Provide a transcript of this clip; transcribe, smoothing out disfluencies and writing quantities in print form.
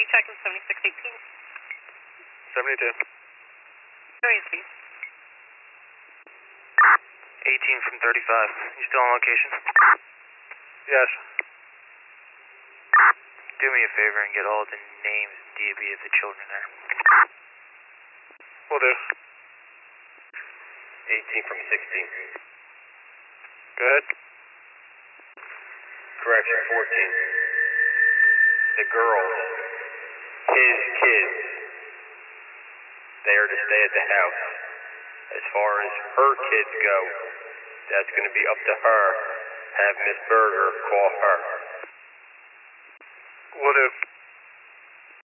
checking 7618. 72. Curious, please. 18 from 35. You still on location? Yes. Do me a favor and get all the names and DB of the children there. Will do. 18 from 16. Go ahead. Correction 14. The girls, his kids, they are to stay at the house. As far as her kids go, that's going to be up to her. Have Miss Berger call her. Will do.